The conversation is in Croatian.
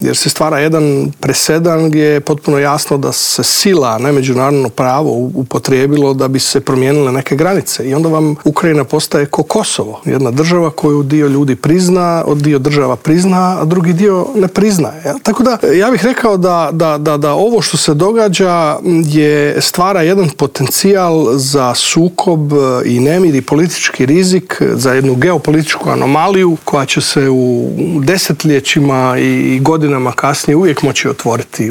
jer se stvara jedan presedan gdje je potpuno jasno da se sila, ne međunarodno pravo upotrijebilo da bi se promijenile neke granice. I onda vam Ukrajina postaje ko Kosovo, jedna država koju dio ljudi prizna, dio država prizna, a drugi dio ne priznaje. Tako da ja bih rekao da ovo što se događa stvara jedan potencijal za sukob i nemir i politički rizik, za jednu geopolitičku anomaliju koja će se u desetljećima i godinama kasnije uvijek moći otvoriti